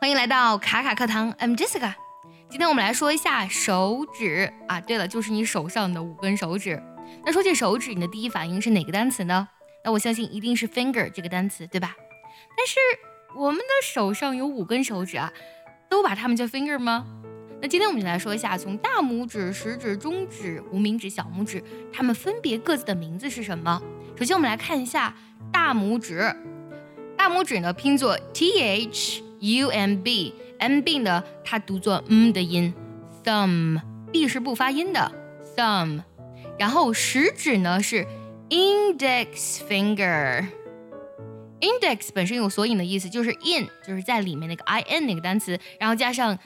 欢迎来到卡卡课堂 I'm Jessica。 今天我们来说一下手指啊，对了，就是你手上的5根手指。那说起手指，你的第一反应是哪个单词呢？那我相信一定是 finger 这个单词，对吧？但是我们的手上有5根手指啊，都把它们叫 finger 吗？那今天我们就来说一下，从大拇指、食指、中指、无名指、小拇指，它们分别各自的名字是什么？首先我们来看一下大拇指。大拇指呢拼作 THUMB，MB 呢它读作的音 ，thumb，B 是不发音的 thumb。然后食指呢是 index finger。index 本身有索引的意思，就是 in 就是在里面那个 in 那个单词，然后加上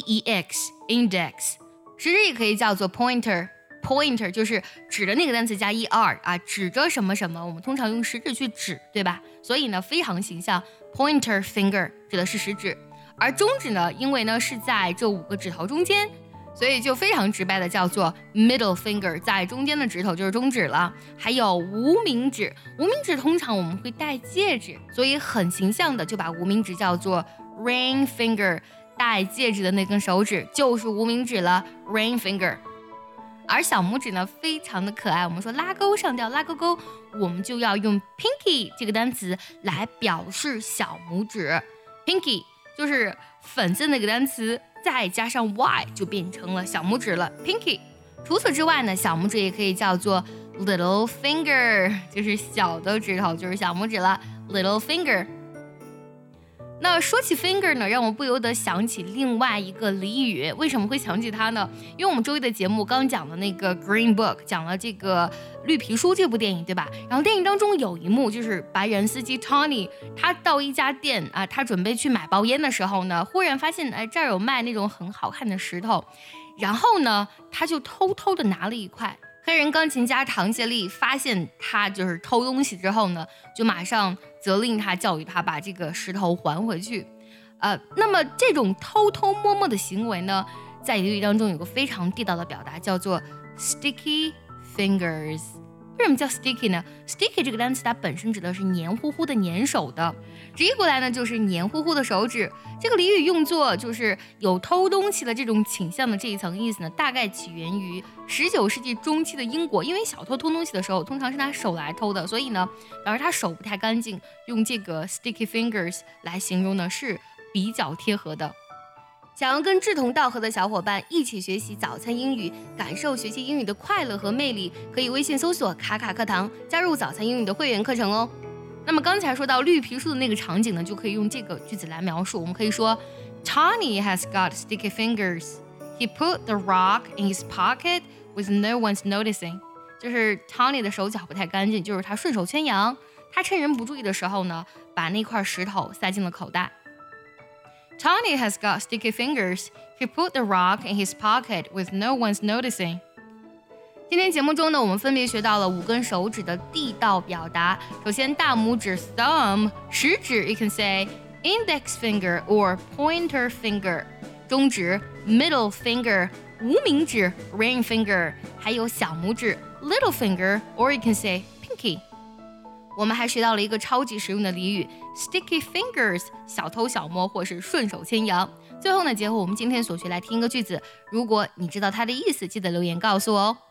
dex index。食指也可以叫做 pointer。pointer 就是指的那个单词加 er 啊，指着什么什么，我们通常用食指去指，对吧？所以呢非常形象 ，pointer finger 指的是食指，而中指呢，因为呢是在这5个指头中间，所以就非常直白的叫做 middle finger， 在中间的指头就是中指了。还有无名指，无名指通常我们会戴戒指，所以很形象的就把无名指叫做 ring finger， 戴戒指的那根手指就是无名指了 ring finger。而小拇指呢非常的可爱，我们说拉钩上吊拉勾勾，我们就要用 pinky 这个单词来表示小拇指。 pinky 就是粉色那个单词再加上 y 就变成了小拇指了 pinky。 除此之外呢，小拇指也可以叫做 little finger， 就是小的指头就是小拇指了 little finger。那说起 finger 呢，让我不由得想起另外一个俚语。为什么会想起它呢？因为我们周一的节目刚讲的那个 Green Book， 讲了这个绿皮书这部电影，对吧？然后电影当中有一幕就是白人司机 Tony， 他到一家店啊，他准备去买包烟的时候呢，忽然发现这儿有卖那种很好看的石头，然后呢他就偷偷的拿了一块。黑人钢琴家唐谢利发现他就是偷东西之后呢，就马上责令他，教育他把这个石头还回去。那么这种偷偷摸摸的行为呢，在俚语当中有个非常地道的表达，叫做 sticky fingers。为什么叫 sticky 呢？ sticky 这个单词它本身指的是黏糊糊的、粘手的，直译过来呢就是黏糊糊的手指。这个俚语用作就是有偷东西的这种倾向的这一层意思呢，大概起源于19世纪中期的英国。因为小偷偷东西的时候通常是拿手来偷的，所以呢表示他手不太干净，用这个 sticky fingers 来形容呢是比较贴合的。想要跟志同道合的小伙伴一起学习早餐英语，感受学习英语的快乐和魅力，可以微信搜索卡卡课堂，加入早餐英语的会员课程哦。那么刚才说到绿皮书的那个场景呢，就可以用这个句子来描述。我们可以说 Tony has got sticky fingers. He put the rock in his pocket with no one's noticing. 就是 Tony 的手脚不太干净，就是他顺手牵羊，他趁人不注意的时候呢，把那块石头塞进了口袋。Tony has got sticky fingers. He put the rock in his pocket with no one's noticing. 今天节目中呢，我们分别学到了5根手指的地道表达。首先，大拇指 thumb， 食指 you can say index finger or pointer finger， 中指 middle finger， 无名指 ring finger， 还有小拇指 little finger or you can say pinky。我们还学到了一个超级实用的俚语 sticky fingers， 小偷小摸或是顺手牵羊。最后呢，结合我们今天所学来听一个句子，如果你知道它的意思，记得留言告诉我哦。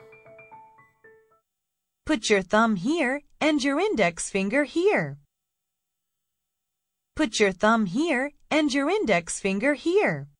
Put your thumb here and your index finger here. Put your thumb here and your index finger here.